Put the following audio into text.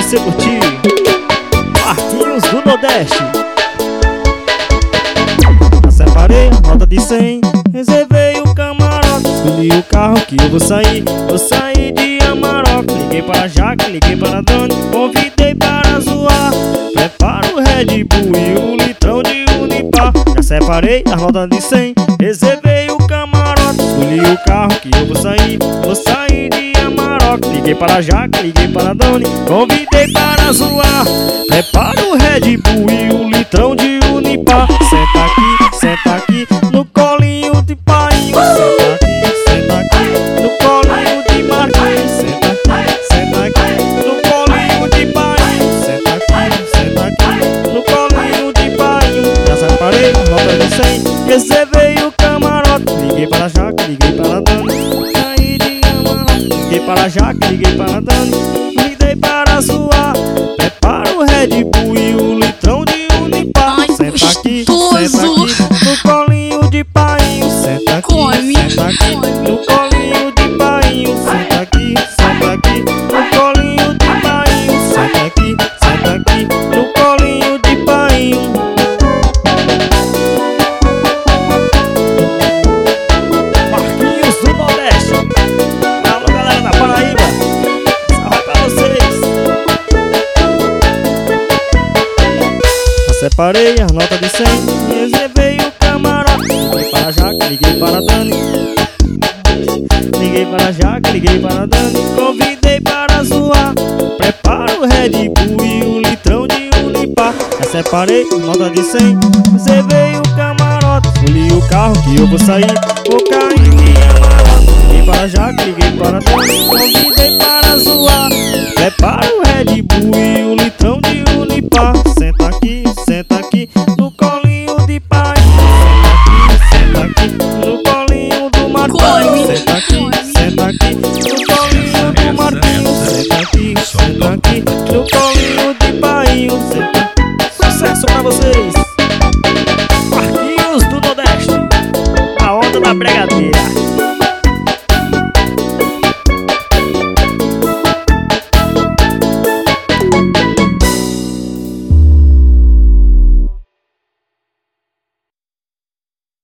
você curtir. Marquinhos do Nordeste. Já separei a nota de 100, reservei o camarote, escolhi o carro que eu vou sair. Eu saí de Amarok, liguei para Jaque, liguei para Dani, convidei para zoar. Prepara o Red Bull e o litrão de Unipar. Já separei a nota de 100, reservei o camarote, escolhi o carro que eu vou sair. Eu saí de Amarok, liguei para Jaque, liguei para Dani, convidei para zoar. Prepara o Red Bull e o litrão de Unipar. Senta aqui no colinho de painho. Senta aqui no colinho de Marquinhos. Senta aqui no colinho de painho. Senta aqui no colinho de painho. Já separei a nota de 100, reservei o camarote, liguei para Jaque, liguei para Dani, saí de Amarok, liguei para Jaque, liguei para Dani, liguei para zoar. Prepara o Red Bull e o litrão de Unipar. Senta aqui no colinho de painho. Senta aqui no colinho de painho. Senta aqui no colinho de painho. Senta aqui no colinho de painho. Marquinhos do Nordeste. Alô, galera da Paraíba, salve pra vocês. Separei a nota de 100, reservei o camarote, liguei para Jaque, liguei para Dani, liguei para Jaque, liguei para Dani, convidei para zoar. Prepara o Red Bull e o litrão de Unipar. Já separei a nota de 100, reservei o camarote, escolhi o carro que eu vou sair. Vou cair em Amarok, liguei para Jaque, liguei para Dani, convidei para zoar.